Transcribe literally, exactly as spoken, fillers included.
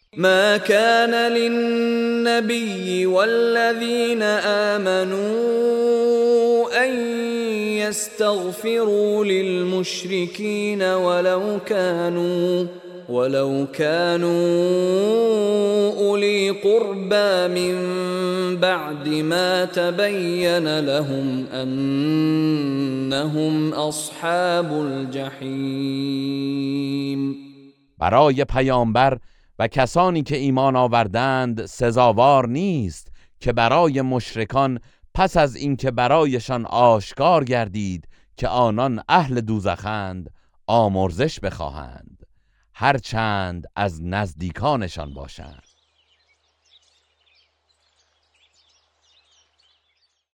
ما كان للنبي والذين آمنوا أن يستغفروا للمشركين ولو كانوا ولو كانوا أولي قربى من بعد ما تبين لهم أنهم أصحاب الجحیم. برای پیامبر و کسانی که ایمان آوردند سزاوار نیست که برای مشرکان پس از اینکه برایشان آشکار گردید که آنان اهل دوزخند آمرزش بخواهند، هرچند از نزدیکانشان باشند.